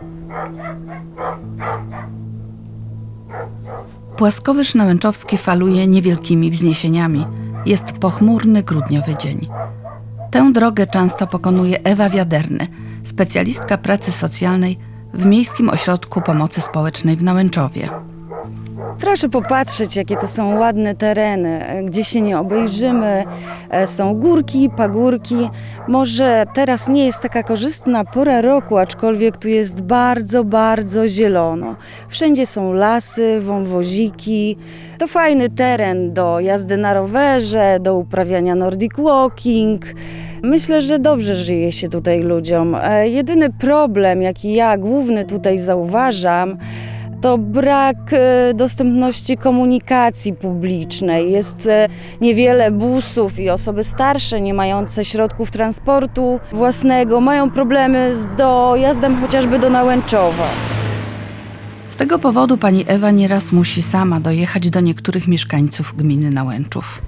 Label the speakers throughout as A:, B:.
A: Płaskowyż nałęczowski faluje niewielkimi wzniesieniami. Jest pochmurny grudniowy dzień. Tę drogę często pokonuje Ewa Wiaderny, specjalistka pracy socjalnej w Miejskim Ośrodku Pomocy Społecznej w Nałęczowie.
B: Proszę popatrzeć, jakie to są ładne tereny, gdzie się nie obejrzymy. Są górki, pagórki. Może teraz nie jest taka korzystna pora roku, aczkolwiek tu jest bardzo, bardzo zielono. Wszędzie są lasy, wąwoziki. To fajny teren do jazdy na rowerze, do uprawiania nordic walking. Myślę, że dobrze żyje się tutaj ludziom. Jedyny problem, jaki ja główny tutaj zauważam, to brak dostępności komunikacji publicznej. Jest niewiele busów i osoby starsze, nie mające środków transportu własnego, mają problemy z dojazdem chociażby do Nałęczowa.
A: Z tego powodu pani Ewa nieraz musi sama dojechać do niektórych mieszkańców gminy Nałęczów.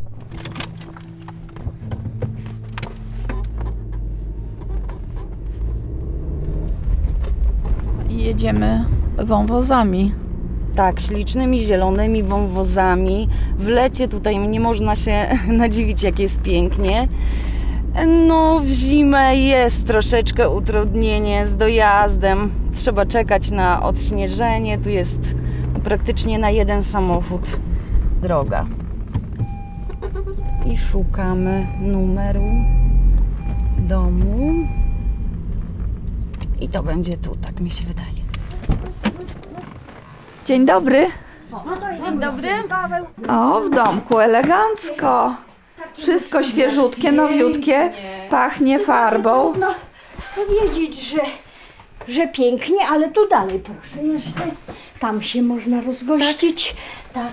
C: Jedziemy wąwozami.
B: Tak, ślicznymi, zielonymi wąwozami. W lecie tutaj nie można się nadziwić, jak jest pięknie. No, w zimę jest troszeczkę utrudnienie z dojazdem. Trzeba czekać na odśnieżenie. Tu jest praktycznie na jeden samochód droga. I szukamy numeru domu. I to będzie tu, tak mi się wydaje.
C: Dzień dobry.
B: Dzień dobry.
C: O, w domku elegancko. Wszystko świeżutkie, nowiutkie. Pachnie farbą.
D: No, powiedzieć, że pięknie, ale tu dalej proszę jeszcze. Tam się można rozgościć. Tak.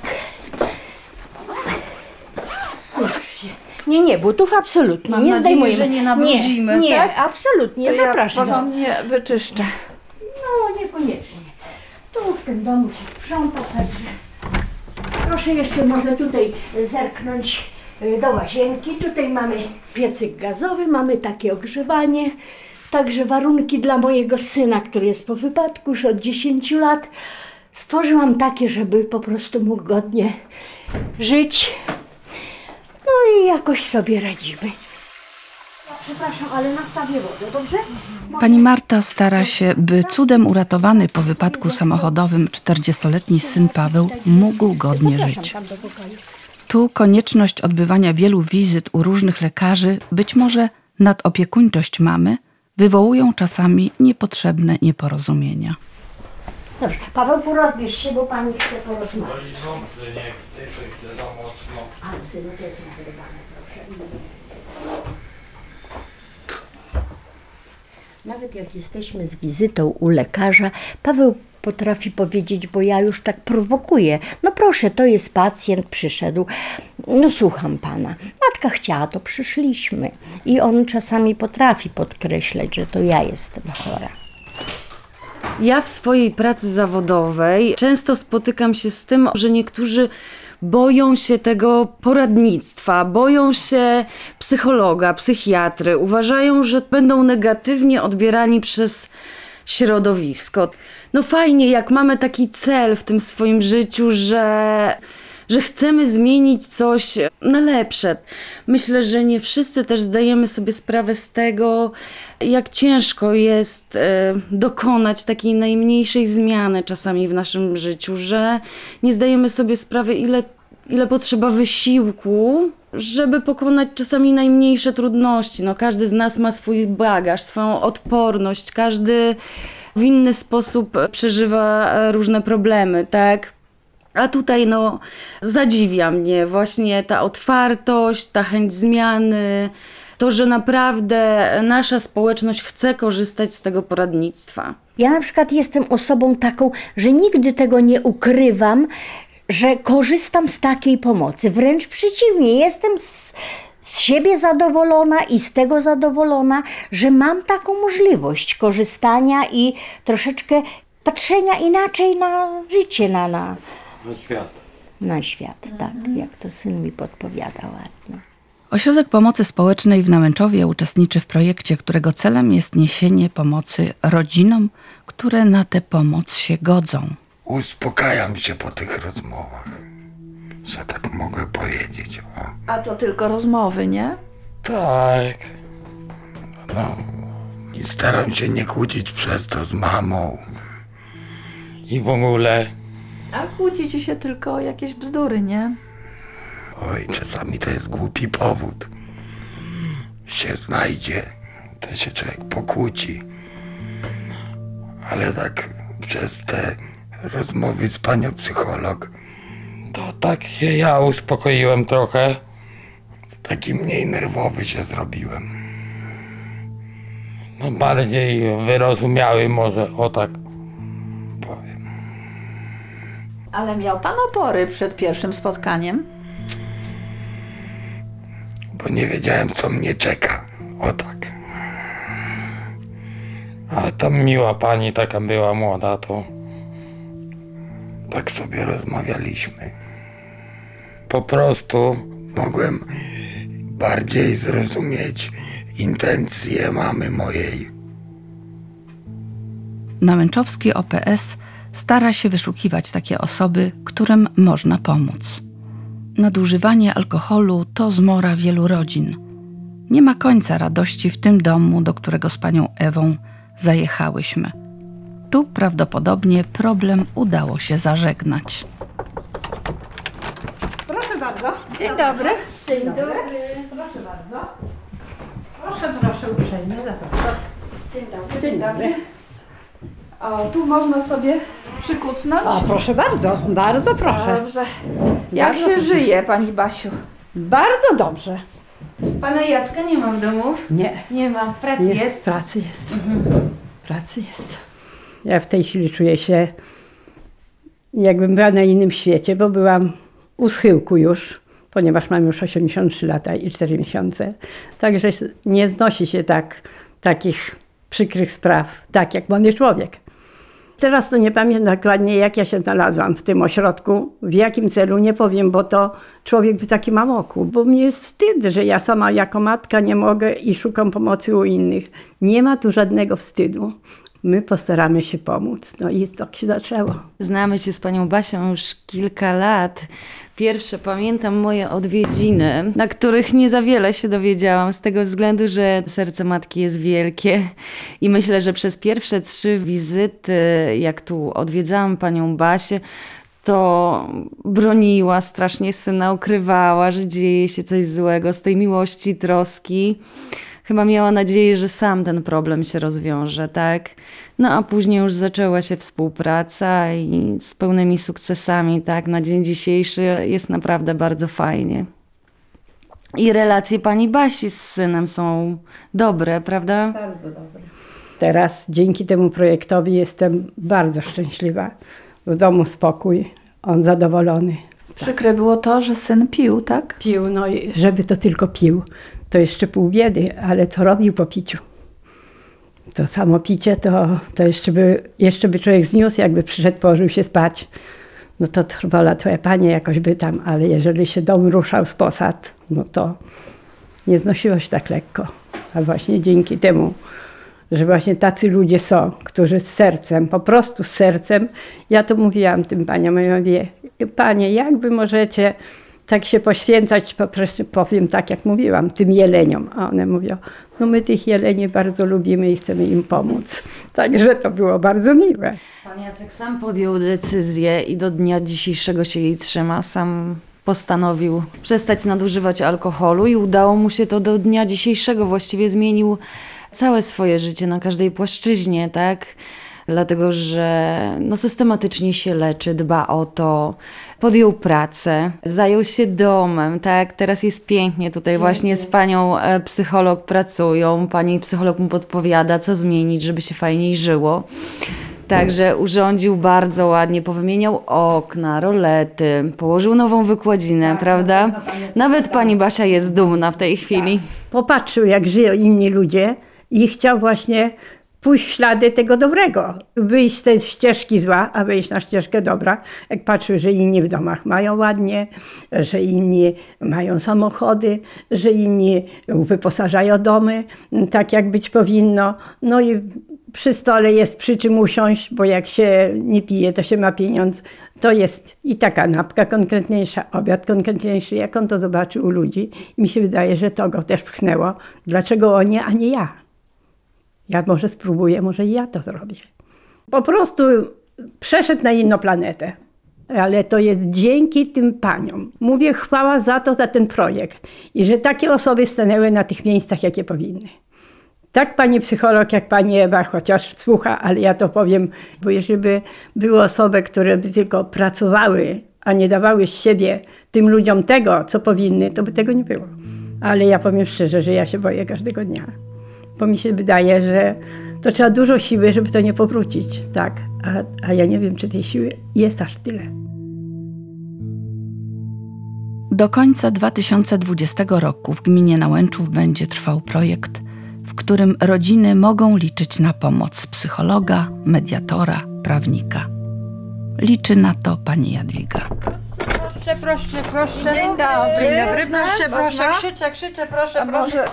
D: Już się. Nie, butów absolutnie.
C: Mam
D: nie
C: nadzieję,
D: zdejmujemy.
C: że nie nabrudzimy,
D: Nie,
C: tak?
D: absolutnie.
C: To
D: Zapraszam.
C: Ja porządnie wyczyszczę.
D: No, niekoniecznie. Tu w tym domu się sprząta, także proszę jeszcze może tutaj zerknąć do łazienki. Tutaj mamy piecyk gazowy, mamy takie ogrzewanie. Także warunki dla mojego syna, który jest po wypadku już od 10 lat, stworzyłam takie, żeby po prostu mógł godnie żyć. No i jakoś sobie radzimy. Przepraszam, ale nastawię wodę, dobrze?
A: Pani Marta stara się, by cudem uratowany po wypadku samochodowym 40-letni syn Paweł mógł godnie żyć. Tu konieczność odbywania wielu wizyt u różnych lekarzy, być może nadopiekuńczość mamy, wywołują czasami niepotrzebne nieporozumienia.
D: Dobrze, Pawełku, rozbierz się, bo pani chce porozmawiać. Ale synu, to jest nagrywane, proszę. Nawet jak jesteśmy z wizytą u lekarza, Paweł potrafi powiedzieć, bo ja już tak prowokuję. No proszę, to jest pacjent, przyszedł. No słucham pana. Matka chciała, to przyszliśmy. I on czasami potrafi podkreślać, że to ja jestem chora.
B: Ja w swojej pracy zawodowej często spotykam się z tym, że niektórzy boją się tego poradnictwa, boją się psychologa, psychiatry, uważają, że będą negatywnie odbierani przez środowisko. No fajnie, jak mamy taki cel w tym swoim życiu, że chcemy zmienić coś na lepsze. Myślę, że nie wszyscy też zdajemy sobie sprawę z tego, jak ciężko jest dokonać takiej najmniejszej zmiany czasami w naszym życiu, że nie zdajemy sobie sprawy, ile potrzeba wysiłku, żeby pokonać czasami najmniejsze trudności. No, każdy z nas ma swój bagaż, swoją odporność, każdy w inny sposób przeżywa różne problemy, tak? A tutaj zadziwia mnie właśnie ta otwartość, ta chęć zmiany, to, że naprawdę nasza społeczność chce korzystać z tego poradnictwa.
D: Ja na przykład jestem osobą taką, że nigdy tego nie ukrywam, że korzystam z takiej pomocy. Wręcz przeciwnie, jestem z siebie zadowolona i z tego zadowolona, że mam taką możliwość korzystania i troszeczkę patrzenia inaczej na życie, na świat, tak, jak to syn mi podpowiada ładnie.
A: Ośrodek Pomocy Społecznej w Nałęczowie uczestniczy w projekcie, którego celem jest niesienie pomocy rodzinom, które na tę pomoc się godzą.
E: Uspokajam się po tych rozmowach, że tak mogę powiedzieć. O.
C: A to tylko rozmowy, nie?
E: Tak. No. I staram się nie kłócić przez to z mamą. I w ogóle.
C: A kłócicie się tylko o jakieś bzdury, nie?
E: Oj, czasami to jest głupi powód. Się znajdzie, to się człowiek pokłóci. Ale tak przez te rozmowy z panią psycholog, to tak się ja uspokoiłem trochę. Taki mniej nerwowy się zrobiłem. No bardziej wyrozumiały może, o tak powiem.
C: Ale miał pan opory przed pierwszym spotkaniem?
E: Bo nie wiedziałem, co mnie czeka. O tak. A tam miła pani taka była młoda, to tak sobie rozmawialiśmy. Po prostu mogłem bardziej zrozumieć intencje mamy mojej.
A: Nałęczowski OPS stara się wyszukiwać takie osoby, którym można pomóc. Nadużywanie alkoholu to zmora wielu rodzin. Nie ma końca radości w tym domu, do którego z panią Ewą zajechałyśmy. Tu prawdopodobnie problem udało się zażegnać.
D: Proszę bardzo.
C: Dzień dobry.
D: Dzień dobry. Proszę bardzo. Proszę uprzejmie, zapraszam.
C: Dzień dobry. O, tu można sobie przykucnąć.
D: A proszę bardzo, bardzo proszę.
C: Dobrze. Jak
D: Bardzo
C: się
D: proszę.
C: żyje, pani Basiu?
D: Bardzo dobrze.
B: Pana Jacka nie ma w domu?
D: Nie.
B: Nie ma. Pracy
D: Nie,
B: jest?
D: pracy jest. Pracy jest. Ja w tej chwili czuję się, jakbym była na innym świecie, bo byłam u schyłku już, ponieważ mam już 83 lata i 4 miesiące. Także nie znosi się takich przykrych spraw, tak jak młody człowiek. Teraz to nie pamiętam dokładnie, jak ja się znalazłam w tym ośrodku, w jakim celu, nie powiem, bo to człowiek by taki mamokł. Bo mnie jest wstyd, że ja sama jako matka nie mogę i szukam pomocy u innych. Nie ma tu żadnego wstydu. My postaramy się pomóc. No i tak się zaczęło.
B: Znamy się z panią Basią już kilka lat. Pierwsze pamiętam moje odwiedziny, na których nie za wiele się dowiedziałam, z tego względu, że serce matki jest wielkie i myślę, że przez pierwsze 3 wizyty, jak tu odwiedzałam panią Basię, to broniła strasznie syna, ukrywała, że dzieje się coś złego z tej miłości, troski. Chyba miała nadzieję, że sam ten problem się rozwiąże, tak? No a później już zaczęła się współpraca i z pełnymi sukcesami, tak? Na dzień dzisiejszy jest naprawdę bardzo fajnie. I relacje pani Basi z synem są dobre, prawda?
D: Bardzo dobre. Teraz dzięki temu projektowi jestem bardzo szczęśliwa. W domu spokój, on zadowolony.
C: Przykre było to, że syn pił, tak?
D: Pił, no i żeby to tylko pił, to jeszcze pół biedy, ale co robił po piciu? To samo picie, to jeszcze by człowiek zniósł, jakby przyszedł, położył się spać. No to wolała twoja pani jakoś by tam, ale jeżeli się dom ruszał z posad, no to nie znosiło się tak lekko. A właśnie dzięki temu, że właśnie tacy ludzie są, którzy z sercem, po prostu z sercem, ja to mówiłam tym paniom, ja mówię, panie, jak wy możecie tak się poświęcać, po prostu powiem tak, jak mówiłam, tym jeleniom. A one mówią, no my tych jeleni bardzo lubimy i chcemy im pomóc. Także to było bardzo miłe.
B: Pan Jacek sam podjął decyzję i do dnia dzisiejszego się jej trzyma. Sam postanowił przestać nadużywać alkoholu i udało mu się to do dnia dzisiejszego. Właściwie zmienił całe swoje życie na każdej płaszczyźnie, tak? Dlatego, że systematycznie się leczy, dba o to, podjął pracę, zajął się domem, tak? Teraz jest pięknie, tutaj właśnie z panią psycholog pracują, pani psycholog mu podpowiada, co zmienić, żeby się fajniej żyło. Także urządził bardzo ładnie, powymieniał okna, rolety, położył nową wykładzinę, prawda? Nawet pani Basia jest dumna w tej chwili.
D: Popatrzył, jak żyją inni ludzie i chciał właśnie pójść w ślady tego dobrego. Wyjść z tej ścieżki zła, a wejść na ścieżkę dobra. Jak patrzę, że inni w domach mają ładnie, że inni mają samochody, że inni wyposażają domy, tak jak być powinno. No i przy stole jest przy czym usiąść, bo jak się nie pije, to się ma pieniądz. To jest i ta kanapka konkretniejsza, obiad konkretniejszy, jak on to zobaczy u ludzi. I mi się wydaje, że to go też pchnęło. Dlaczego oni, a nie ja? Ja może spróbuję, może i ja to zrobię. Po prostu przeszedł na inną planetę. Ale to jest dzięki tym paniom. Mówię chwała za to, za ten projekt. I że takie osoby stanęły na tych miejscach, jakie powinny. Tak pani psycholog, jak pani Ewa, chociaż słucha, ale ja to powiem, bo jeżeli by były osoby, które by tylko pracowały, a nie dawały z siebie tym ludziom tego, co powinny, to by tego nie było. Ale ja powiem szczerze, że ja się boję każdego dnia. Bo mi się wydaje, że to trzeba dużo siły, żeby to nie powrócić. Tak, a ja nie wiem, czy tej siły jest aż tyle.
A: Do końca 2020 roku w gminie Nałęczów będzie trwał projekt, w którym rodziny mogą liczyć na pomoc psychologa, mediatora, prawnika. Liczy na to pani Jadwiga.
F: Proszę. Dzień dobry. Proszę. Krzyczę, proszę.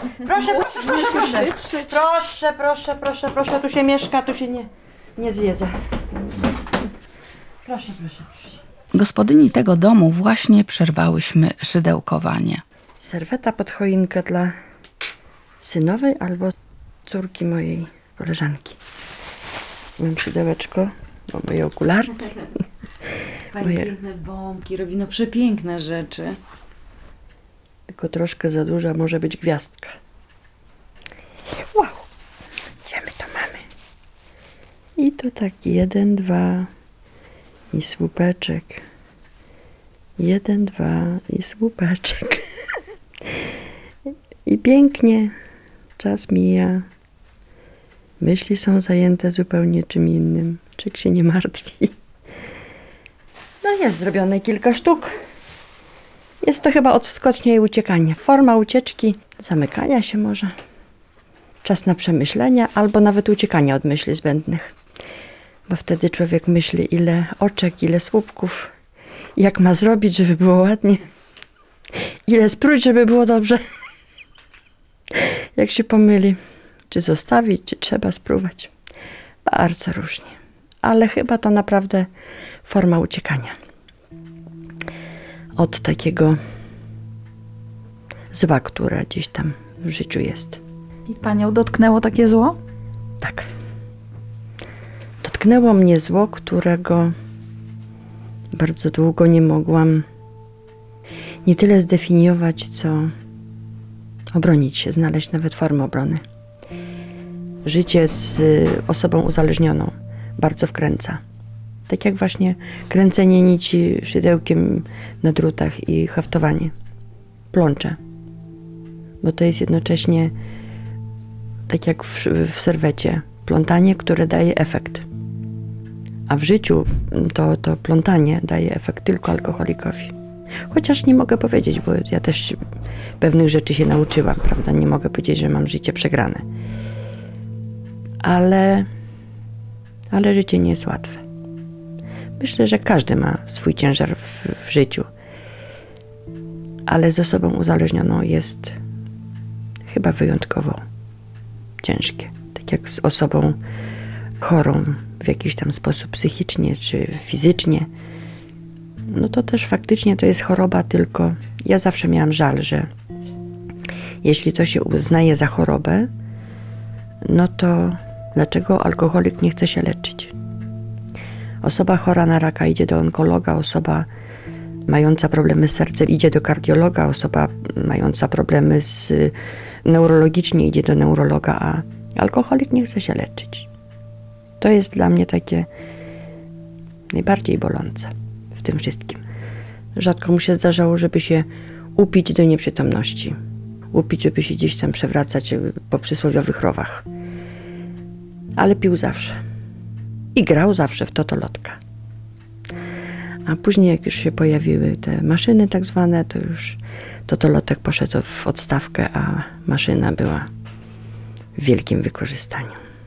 F: Proszę. Tu się mieszka, tu się nie zwiedza. Proszę.
A: Gospodyni tego domu właśnie przerwałyśmy szydełkowanie.
F: Serweta pod choinkę dla synowej albo córki mojej koleżanki. Mam szydełeczko, bo moje okularki.
B: Pani piękne bombki, robi no przepiękne rzeczy.
F: Tylko troszkę za duża może być gwiazdka. Wow! Gdzie my to mamy? I to tak 1, 2 i słupeczek. 1, 2 i słupeczek. I pięknie. Czas mija. Myśli są zajęte zupełnie czym innym. Czek się nie martwi. No jest zrobione kilka sztuk. Jest to chyba odskocznia i uciekanie. Forma ucieczki, zamykania się może. Czas na przemyślenia albo nawet uciekania od myśli zbędnych. Bo wtedy człowiek myśli, ile oczek, ile słupków, jak ma zrobić, żeby było ładnie, ile spróć, żeby było dobrze. Jak się pomyli, czy zostawić, czy trzeba spróbować. Bardzo różnie. Ale chyba to naprawdę forma uciekania od takiego zła, które gdzieś tam w życiu jest.
C: I panią dotknęło takie zło?
F: Tak. Dotknęło mnie zło, którego bardzo długo nie mogłam nie tyle zdefiniować, co obronić się, znaleźć nawet formę obrony. Życie z osobą uzależnioną bardzo wkręca. Tak jak właśnie kręcenie nici szydełkiem na drutach i haftowanie. Plącze. Bo to jest jednocześnie tak jak w serwecie. Plątanie, które daje efekt. A w życiu to plątanie daje efekt tylko alkoholikowi. Chociaż nie mogę powiedzieć, bo ja też pewnych rzeczy się nauczyłam, prawda? Nie mogę powiedzieć, że mam życie przegrane. Ale życie nie jest łatwe. Myślę, że każdy ma swój ciężar w życiu. Ale z osobą uzależnioną jest chyba wyjątkowo ciężkie. Tak jak z osobą chorą w jakiś tam sposób psychicznie czy fizycznie. No to też faktycznie to jest choroba, tylko ja zawsze miałam żal, że jeśli to się uznaje za chorobę, no to dlaczego alkoholik nie chce się leczyć? Osoba chora na raka idzie do onkologa, osoba mająca problemy z sercem idzie do kardiologa, osoba mająca problemy neurologicznie idzie do neurologa, a alkoholik nie chce się leczyć. To jest dla mnie takie najbardziej bolące w tym wszystkim. Rzadko mu się zdarzało, żeby się upić do nieprzytomności. Upić, żeby się gdzieś tam przewracać po przysłowiowych rowach. Ale pił zawsze. I grał zawsze w totolotka. A później jak już się pojawiły te maszyny tak zwane, to już totolotek poszedł w odstawkę, a maszyna była w wielkim wykorzystaniu.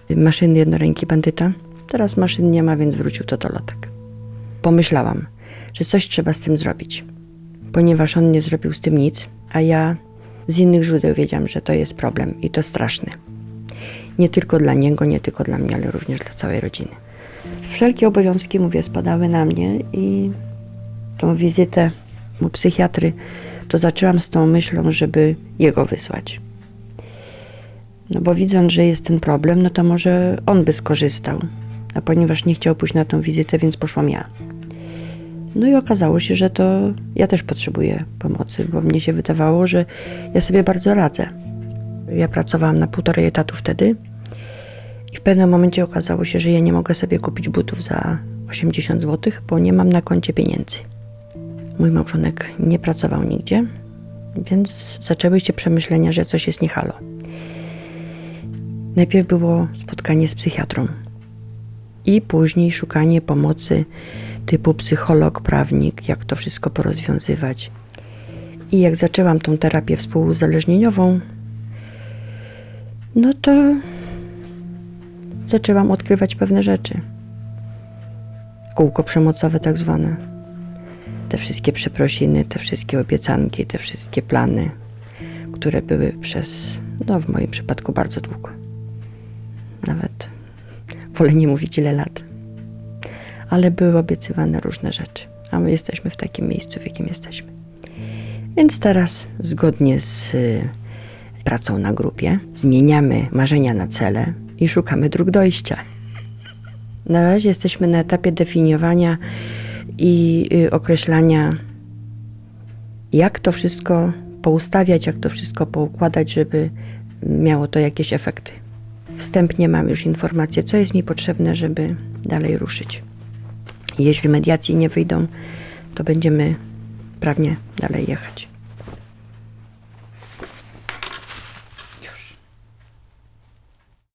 F: maszyny jednoręki bandyta. Teraz maszyn nie ma, więc wrócił totolotek. Pomyślałam, że coś trzeba z tym zrobić, ponieważ on nie zrobił z tym nic, a ja z innych źródeł wiedziałam, że to jest problem i to straszny. Nie tylko dla niego, nie tylko dla mnie, ale również dla całej rodziny. Wszelkie obowiązki, mówię, spadały na mnie i tą wizytę u psychiatry to zaczęłam z tą myślą, żeby jego wysłać. No bo widząc, że jest ten problem, no to może on by skorzystał. A ponieważ nie chciał pójść na tą wizytę, więc poszłam ja. No i okazało się, że to ja też potrzebuję pomocy, bo mnie się wydawało, że ja sobie bardzo radzę. Ja pracowałam na 1,5 etatu wtedy i w pewnym momencie okazało się, że ja nie mogę sobie kupić butów za 80 zł, bo nie mam na koncie pieniędzy. Mój małżonek nie pracował nigdzie, więc zaczęły się przemyślenia, że coś jest nie halo. Najpierw było spotkanie z psychiatrą i później szukanie pomocy typu psycholog, prawnik, jak to wszystko porozwiązywać. I jak zaczęłam tą terapię współuzależnieniową, no to zaczęłam odkrywać pewne rzeczy. Kółko przemocowe tak zwane. Te wszystkie przeprosiny, te wszystkie obiecanki, te wszystkie plany, które były przez, no w moim przypadku bardzo długo. Nawet wolę nie mówić ile lat. Ale były obiecywane różne rzeczy. A my jesteśmy w takim miejscu, w jakim jesteśmy. Więc teraz, zgodnie z pracą na grupie, zmieniamy marzenia na cele i szukamy dróg dojścia. Na razie jesteśmy na etapie definiowania i określania, jak to wszystko poustawiać, jak to wszystko poukładać, żeby miało to jakieś efekty. Wstępnie mam już informację, co jest mi potrzebne, żeby dalej ruszyć. Jeśli mediacje nie wyjdą, to będziemy prawnie dalej jechać.